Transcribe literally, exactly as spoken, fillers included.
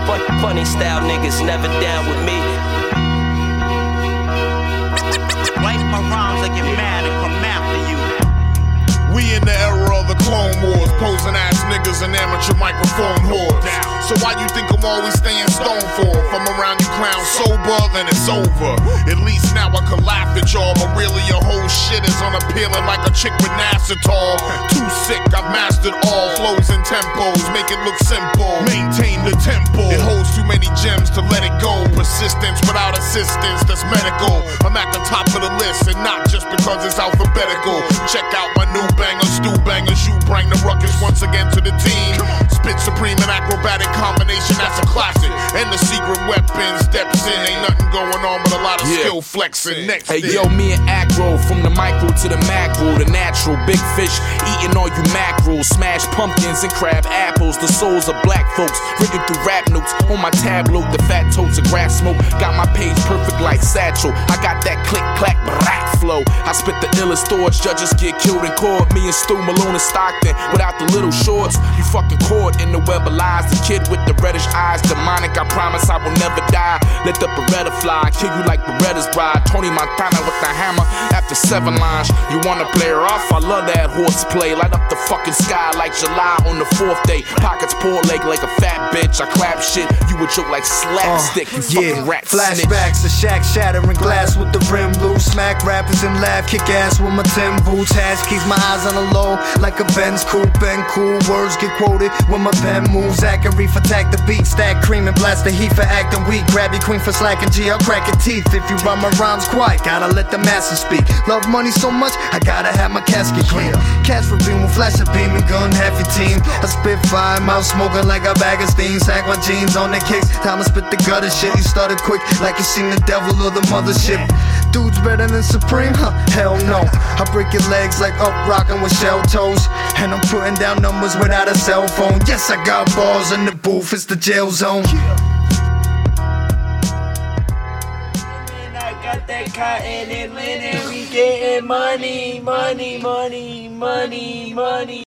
Fun, funny style niggas never down with me. Wipe my rhymes, I get mad and come after you. We in the era of the Clone Wars, posing ass niggas and amateur microphone whores. So why you think I'm always staying stone for? If I'm around you clowns sober, then it's over. At least now I can laugh at y'all, but really your whole shit is unappealing like a chick with Nacetal. Too sick, I've mastered all flows and tempos, make it look simple. Maintain the tempo. It holds too many gems to let it go. Persistence without assistance, that's medical. I'm at the top of the list, and not just because it's alphabetical. Check out my new bangers, stew bangers, you bring the ruckus once again to the team. Spit supreme and acrobatic combination, that's a classic. And the secret weapon steps in, ain't nothing going on but a lot of yeah. skill flexing. Next hey thing. Yo, me and Acro, from the micro to the macro, the natural big fish eating all you mackerels, smash pumpkins and crab apples. The souls of black folks written through rap notes on my tableau. The fat totes of grass smoke got my page perfect like Satchel. I got that click clack brat flow. I spit the illest thoughts, judges get killed in court. Me and Stu Malone and Stockton without the little shorts. You fucking caught in the web of lies. The kid with the reddish eyes, demonic. I promise I will never die. Let the Beretta fly, kill you like Beretta's bride. Tony Montana with the hammer after seven lines. You wanna play her off? I love that horseplay. Light up the fucking sky like July on the fourth day. Pockets poor leg like a fat bitch. I clap shit, you would joke like slapstick. You fucking yeah. rat Flashbacks of Shaq shattering glass with the rim loose. Smack rappers and laugh, kick ass with my Tim boots. Hash keeps my eyes on the low like a Benz coupe. And cool words get quoted when my pen moves. Accurate for attack the beat, stack cream and blast the heat for acting weak. Grab your queen for slacking G, I'll crack your teeth if you run my rhymes quiet. Gotta let the masses speak. Love money so much, I gotta have my casket clean. Cash for beam with flash a beam and gun half your team. I spit fire, mouth smoking like a bag of steam. Sack my jeans on the kicks, time to spit the gutter shit. You started quick like you seen the devil or the mothership. Dudes better than Supreme? Huh, hell no. I break your legs like up rockin' with shell toes. And I'm putting down numbers without a cell phone. Yes, I got balls in the booth, it's the jail zone. Got that cotton and linen, we getting money, money, money, money, money.